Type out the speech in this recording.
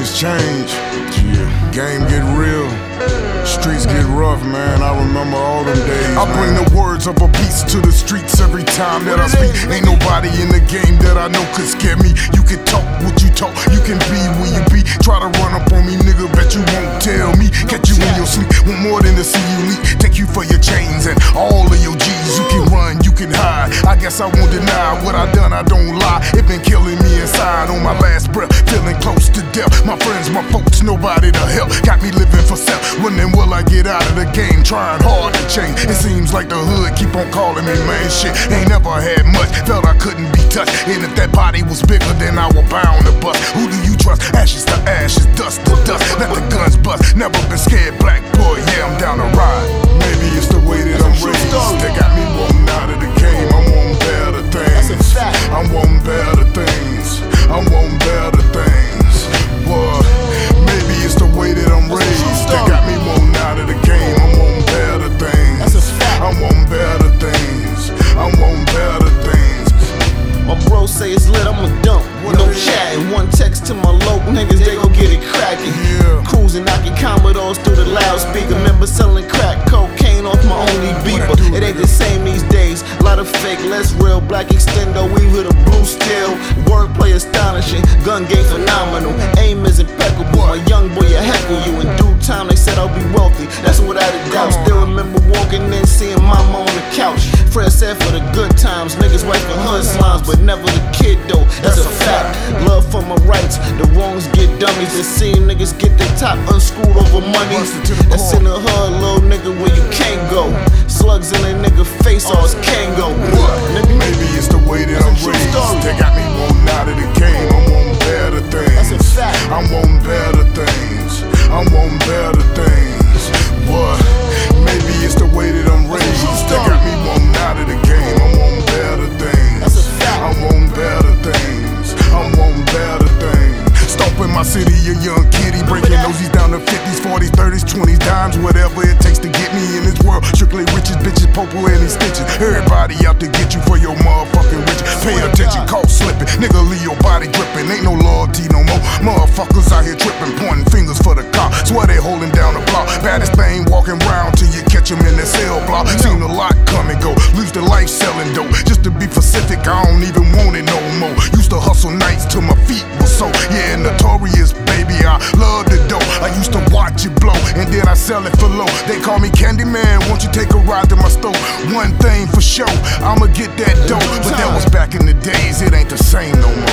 things change. Game get real. Streets get rough, man. I remember all them days. I bring the words of a beast to the streets every time that I speak. Ain't nobody in the game that I know could scare me. You can talk what you talk, you can be where you be. Try to run up on me, nigga, bet you won't tell me. Catch you in your sleep, want more than to see you leak. Take you for your chains and all of your G's. You can run, you can hide. I guess I won't deny what I done, I don't lie. It been killing me inside on my last breath, feeling close to death. My friends, my folks, nobody to help. Got me living for self. When then will I get out of the game? Trying hard to change. It seems like the hood keep on calling me, man. Shit, ain't never had much. Felt I couldn't be touched. And if that body was bigger, then I was bound to bust. Who do you trust? Ashes to ashes, dust to dust. Let the guns bust. Never been scared, black boy. Yeah, I'm down to ride. Maybe it's the way that I'm raised. They got me wanting out of the game. I'm wanting better things. I'm wanting better things. I'm wanting better things. What? Maybe it's the way that I'm raised. They got me wanting out of the game. I'm wanting better things. I'm wanting better things. I'm wanting better things. My bro say it's lit, I'ma dump. No chatting, one text to my local niggas, they gon' get it crackin'. Cruising, knocking Commodores through the loudspeaker. Remember selling crack cocaine off my only beeper. It ain't the same these days. Lot of fake, less real. Black extendo, we with a blue steel. Wordplay astonishing, gun game phenomenal. Aim is impeccable. A young boy, you heckle you. In due time, they said I'll be wealthy. That's without a doubt. Still remember walking in, seeing mama on the couch. Fred said for the good times, niggas wiping hood slimes, but never the kid though. That's a fact. Love for my rights, the wrongs get dummies. And seeing niggas get their top unscrewed over money. That's in the hood, little nigga, where you can't go. Slugs in a nigga face, all his Kango. Maybe it's the way that I'm raised. They got me wanting out of the game. I'm wanting better things. I'm wanting better things. I'm wanting better things. What? Maybe it's the way that I'm raised. They got me wanting out of the game. I'm wanting better things. I'm wanting better things. I'm wanting better things. Stomping my city, a young kitty, breaking noses down to 50s, 40s, 30s, 20s, dimes, whatever it takes to get me in this world. Strictly riches, bitches, popo, and these stitches. Everybody out to get you for your motherfucking riches. Pay attention, caught slipping. Nigga, leave your body gripping. Ain't no loyalty no more. Motherfuckers out here tripping, pointing fingers for the car. Swear they holding down the block. Baddest thing walking round till you catch them in the cell block. Seen a lot come and go. Lose the life selling dope. Just to be specific, I don't even want it no more. Used to hustle nights till my feet were so. Yeah, notorious, baby, I love the dope. I used to watch it blow, and then I sell it for low. They call me Candyman, won't you take a ride to my store? One thing for sure, I'ma get that dope. But that was back in the days, it ain't the same no more.